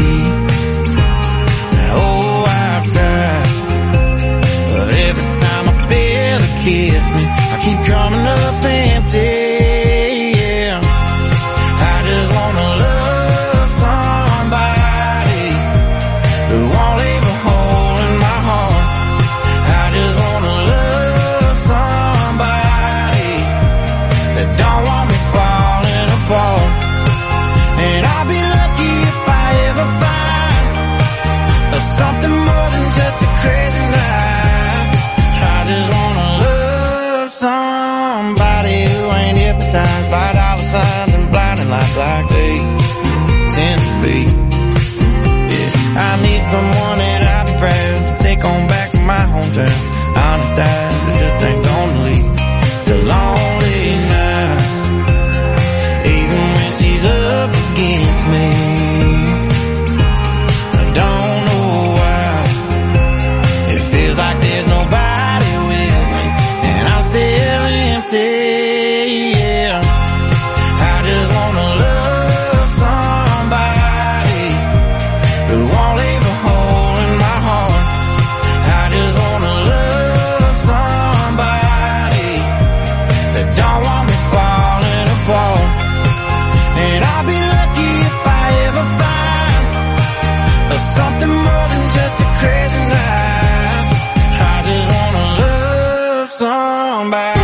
Oh, I've tried, but every time I feel it kiss me, I keep coming up empty. Yeah, I just wanna love somebody who won't leave a hole in my heart. I just wanna love somebody that don't want me falling apart. And I'll be lucky if I ever find something more than just a crazy night. I just wanna love somebody who ain't hypnotized by dollar signs and blinding lights like they tend to be. Yeah, I need someone that I'll be proud to take on back to my hometown. Honest eyes that just ain't gonna lead to lonely nights, even when she's up against me. I don't know why it feels like there's nobody with me, and I'm still empty. Yeah, I just wanna love somebody who won't leave a hole in my heart. I just wanna love somebody that don't want me falling apart. And I'll be lucky if I ever find something more than just a crazy night. I just wanna love somebody.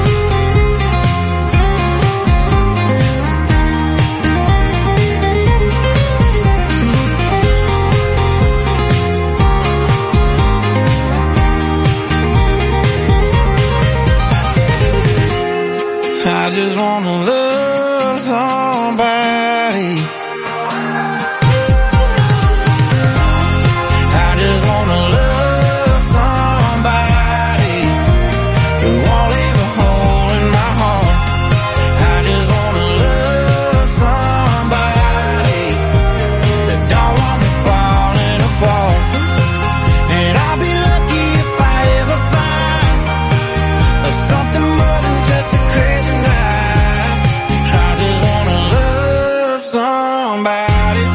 I just wanna love somebody. I just wanna love somebody who won't leave a hole in my heart. I just wanna love somebody that don't want me falling apart. And I'll be lucky if I ever find something more than just a crazy night. I just wanna love somebody.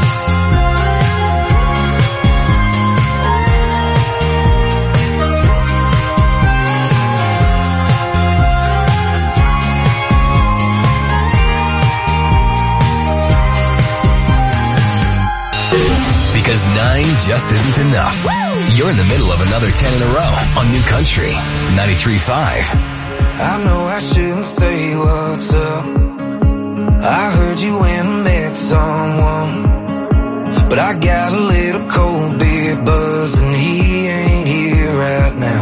Because 9 just isn't enough. You're in the middle of another 10 in a row on New Country 93.5. I know I shouldn't say what's up. I heard you went and met someone, but I got a little cold beer buzz and he ain't here right now.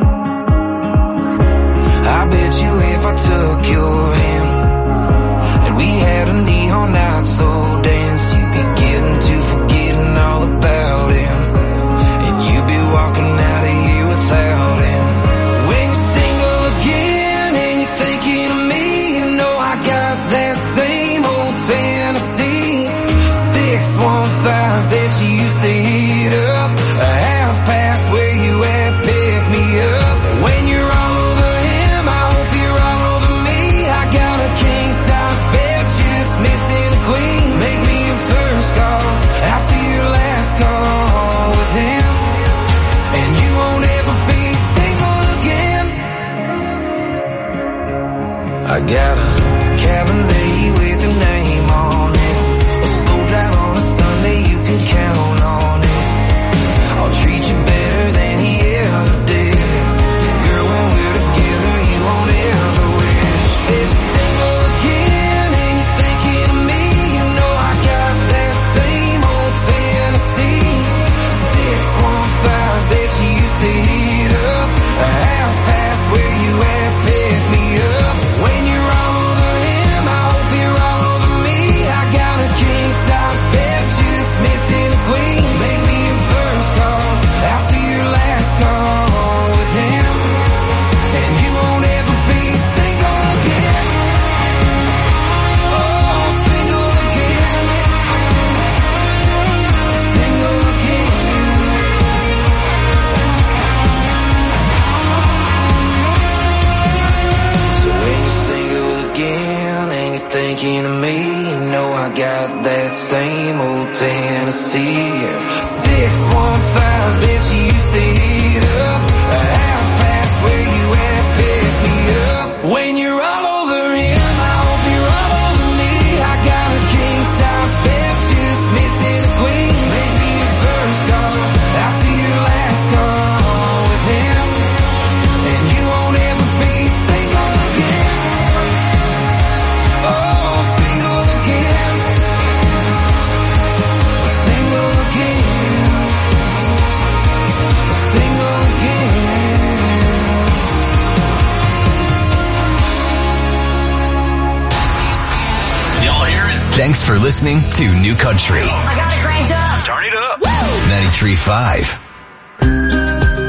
I bet you if I took your hand and we had a neon night slow dance, you'd be getting to forgetting all about him, and you'd be walking out of here without him. When you're single again and you're thinking of me, you know I got that same old Tennessee 615. I got a Cabernet with your name on it. A slow drive on a Sunday, you can count on it. I'll treat you better than he ever did. Girl, when we're together, you won't ever wish. If you're single again and you're thinking of me, you know I got that same old Tennessee 615 that you used to heat up. A half past where you at, pick me up. When you're all over him, I hope you're all over me. I got a king size bed, just missing a queen. Make me your first call, out to your last call with him. And you won't ever be single again. Oh, single again. Single again. So when you're single again and you're thinking of me, you know I got that same old Tennessee 615 that you used to heat up. A half past where you at, pick me up. When you're all over him, I hope you're all over me. I got a king size bed, just missing a queen. Make me your first call, out to your last call with him. And you won't ever be single again. Oh, single again. Single again. Single again. Y'all hear it? Thanks for listening to New Country. I got it cranked up. Turn it up. 93.5.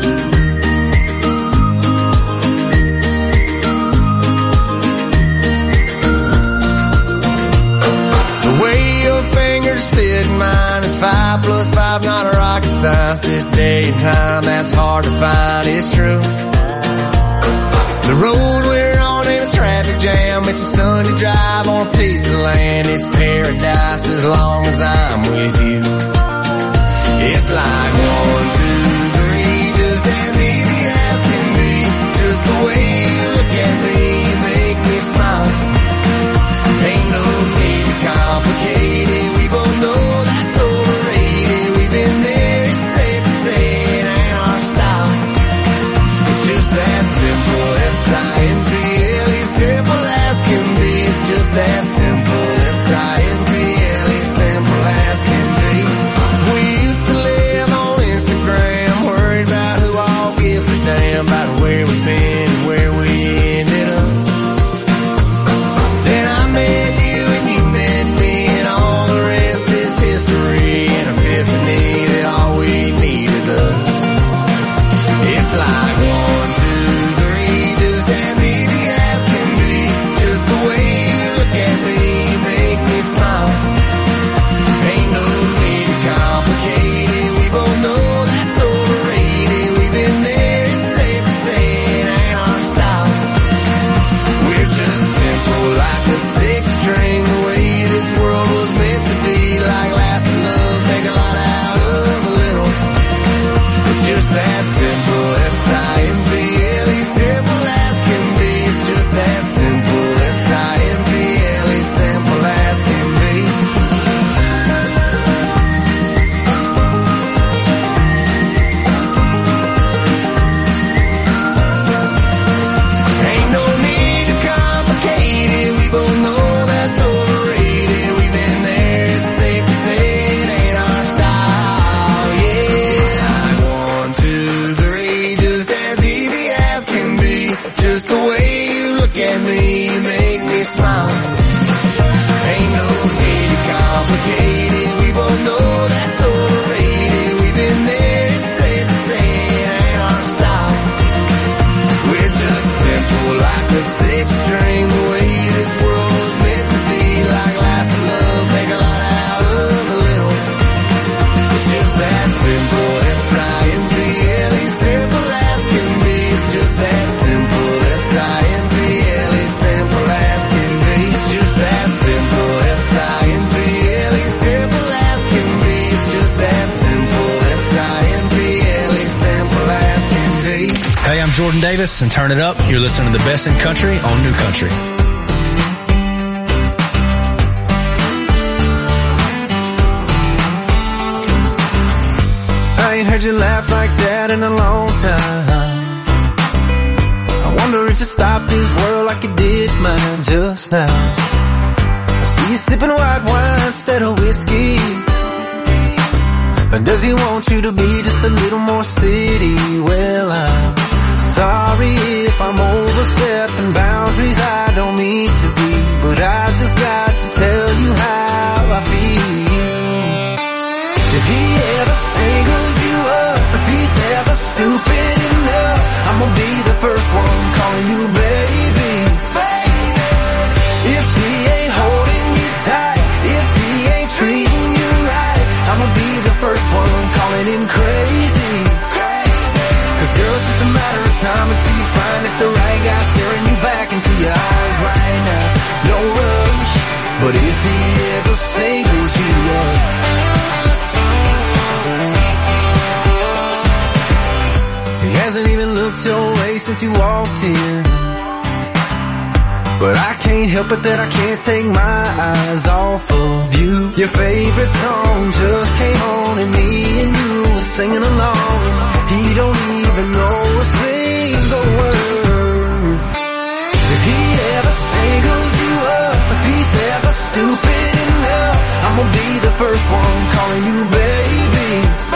The way your fingers fit mine is 5 plus 5, not a rocket science. This day and time, that's hard to find, it's true. The road we're on in a traffic jam, it's a Sunday drive on a piece of land. It's paradise as long as I'm with you. It's like 1, 2, 3, just as easy as can be. Just the way you look at me, you make me smile. Ain't no need to complicate it. We both know that's overrated. We've been there, it's safe to say it ain't our style. It's just that simple, S-I-M-P-L-E, simple as can be. It's just that simple, S-I-M-P-L-E, simple as can be. We used to live on Instagram, worried about who all gives a damn about where we've been and where we ended up. Then I met you and you met me, and all the rest is history. An epiphany that all we need is us. It's like 1, 2, 3, just as easy as can be. Just the way you look at me, you make me smile. Ain't no need to complicate it. We both know that's overrated. We've been there, it's safe to say it ain't our style. We're just simple like a 6-string, the way this world was meant to be. Like laugh and love, make a lot out of a little. It's just that simple, S-I-M-P-L-E, simple as can be. It's just that simple, S-I-M-P-L-E, simple as can be. Ain't no need to complicate it. We both know that's overrated. We've been there, it's safe to say it ain't our style. Yeah, like 1, 2, 3, just as easy as can be. Just the way you look at me, you make me smile. Ain't no need to complicate it. We both know that's overrated. We've been there, it's safe to say it ain't our style. We're just simple like a 6-string, the way this world was meant to be. Like laugh and love, make a lot out of a little. It's just that simple, S-I-M-P-L-E, simple as can be. It's just that simple, S-I-M-P-L-E, simple as can be. It's just that simple, S-I-M-P-L-E, simple as can be. It's just that simple, S-I-M-P-L-E, simple as can be. Hey, I'm Jordan Davis, and turn it up. You're listening to the best in country on New Country. heard you laugh like that in a long time. I wonder if you stopped this world like you did mine just now. I see you sipping white wine instead of whiskey. Or does he want you to be just a little more city? Well, I'm sorry if I'm overstepping boundaries I don't mean to be, but I just got to tell you how I feel. If he ever singles you up, if he's ever stupid enough, I'm gonna be the first one calling you baby. If he ain't holding you tight, if he ain't treating you right, I'm gonna be the first one calling him crazy. Cause girl, it's just a matter of time until you find that the right guy staring you back into your eyes right now. No rush, but if he ever singles you up, he hasn't even looked your way since you walked in. But I can't help it that I can't take my eyes off of you. Your favorite song just came on and me and you were singing along. He don't even know a single word. If he ever singles you up, if he's ever stupid enough, I'm gonna be the first one calling you baby.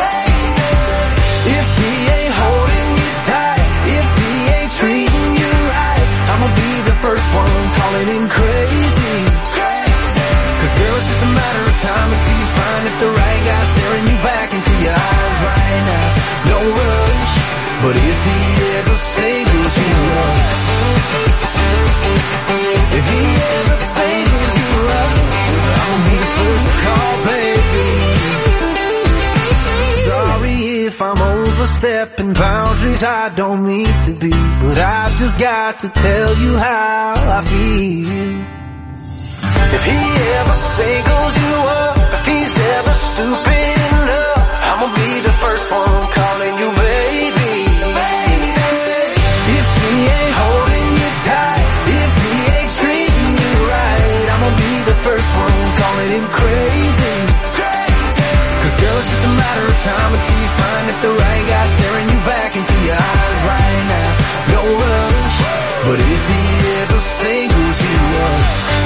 If he ain't holding you tight, if he ain't treating you right, I'm gonna be the first one calling him crazy. Cause girl, it's just a matter of time until you find that the right guy staring you back into your eyes right now. No rush, but if he ever singles you up, if he ever singles you up, I'll be the first to call, baby. Sorry if I'm overstepping boundaries I don't mean to be, but I've just got to tell you how I feel. If he ever singles you up, if he's ever stupid enough, I'ma be the first one calling you baby. If he ain't holding you tight, if he ain't treating you right, I'ma be the first one calling him crazy. Cause girl, it's just a matter of time until you find that the right guy staring you back into your eyes right now. No rush, but if he ever singles you up,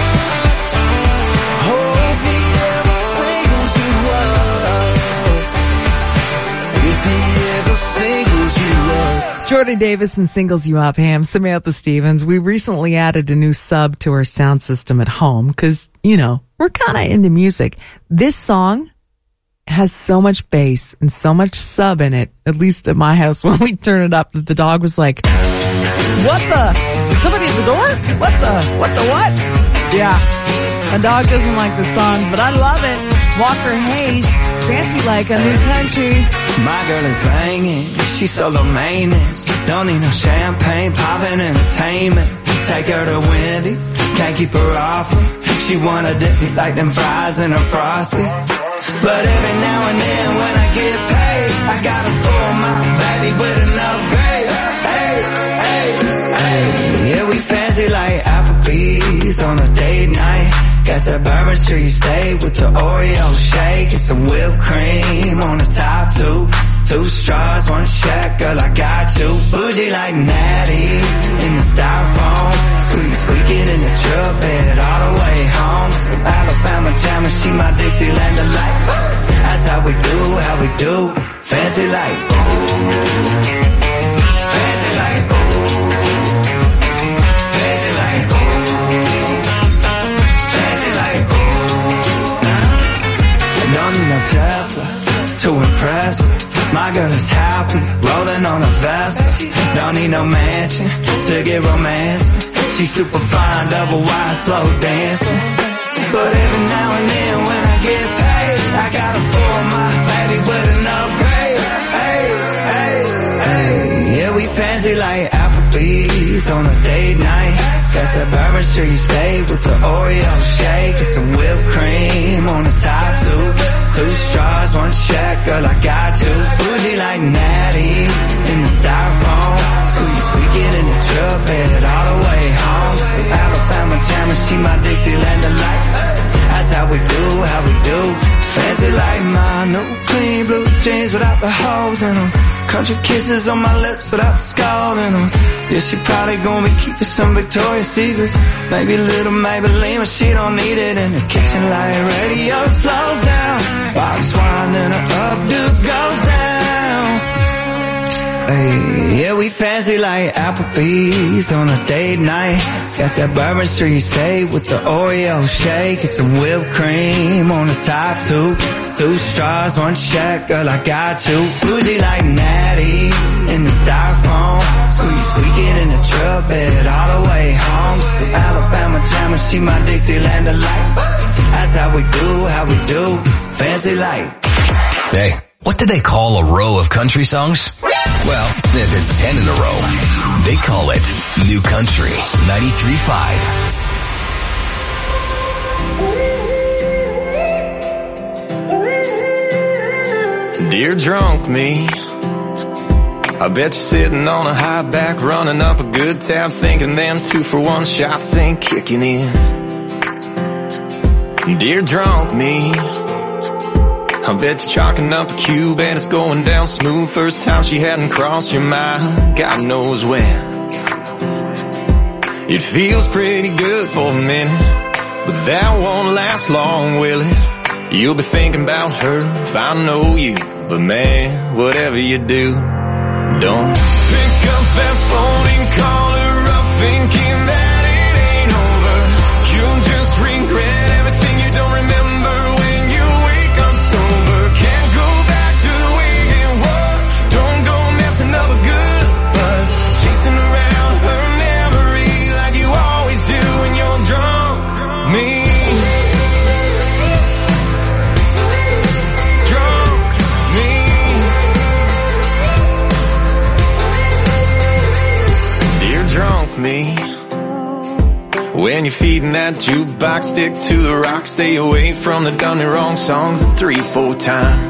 oh, if he ever singles you up, if he ever singles you up. Jordan Davison singles you up. Hey, I'm Samantha Stevens. We recently added a new sub to our sound system at home because, you know, we're kind of into music. This song has so much bass and so much sub in it, at least at my house when we turn it up, that the dog was like, what the? Somebody at the door? What the? Yeah. My dog doesn't like the song, but I love it. Walker Hayes, Fancy Like a New Country. My girl is banging, she's solo maintenance. Don't need no champagne, poppin' entertainment. Take her to Wendy's, can't keep her off me. She wanna dip me like them fries in her frosty. But every now and then when I get paid, I gotta spoil my baby with an upgrade. Hey, yeah, we fancy like Applebee's on a date night. Got that Bourbon Street steak with the Oreo shake and some whipped cream on the top too. 2 straws, 1 check, girl, I got you. Bougie like Natty in the styrofoam. Squeaking in the truck bed all the way home. Some Alabama jam and she my Dixieland delight. That's how we do. Fancy like, ooh. Fancy like, ooh. Fancy like, ooh. Fancy like, ooh. Don't need no Tesla to impress her. My girl is happy, rolling on a Vespa. Don't need no mansion to get romancing. She's super fine, double wide, slow dancing. But every now and then when I get paid, I gotta spoil my baby with an upgrade. Hey, yeah, we fancy like Applebee's on a date night. Got that Bourbon Street steak with the Oreo shake and some whipped cream on the top too. 2 straws, 1 check, girl, I got you. Bougie like Natty in the styrofoam. Squeaking in the truck bed all the way home. Some Alabama jam and she my Dixieland delight. That's how we do. Fancy like my new clean blue jeans without the holes in them. Country kisses on my lips without the skull in them. Yeah, she probably gonna be keeping some Victoria's Secrets. Maybe a little Maybelline, but she don't need it. In the kitchen light radio slows down. Box wine, then her updo goes down. Hey, yeah, we fancy like Applebee's on a date night. Got that Bourbon Street steak with the Oreo shake and some whipped cream on the top too. 2 straws, 1 check, girl, I got you. Bougie like Natty in the styrofoam. Squeaking in the truck bed all the way home. Some Alabama Jammer, she my Dixieland delight. That's how we do, fancy light. Hey, what do they call a row of country songs? Well, if it's 10 in a row, they call it New Country 93.5. Dear drunk me, I bet you're sitting on a high back, running up a good tab, thinking them 2-for-1 shots ain't kicking in. Dear drunk me, I bet you're chalking up a cube and it's going down smooth. First time she hadn't crossed your mind, God knows when. It feels pretty good for a minute, but that won't last long, will it? You'll be thinking about her if I know you. But man, whatever you do, don't pick up that phone and call her up thinking that it ain't over. You'll just regret everything you don't remember when you wake up sober. Can't go back to the way it was. Don't go messing up a good buzz, chasing around her memory like you always do when you're drunk. Me. Me. When you're feeding that jukebox, stick to the rock, stay away from the done and wrong songs 3-4 times.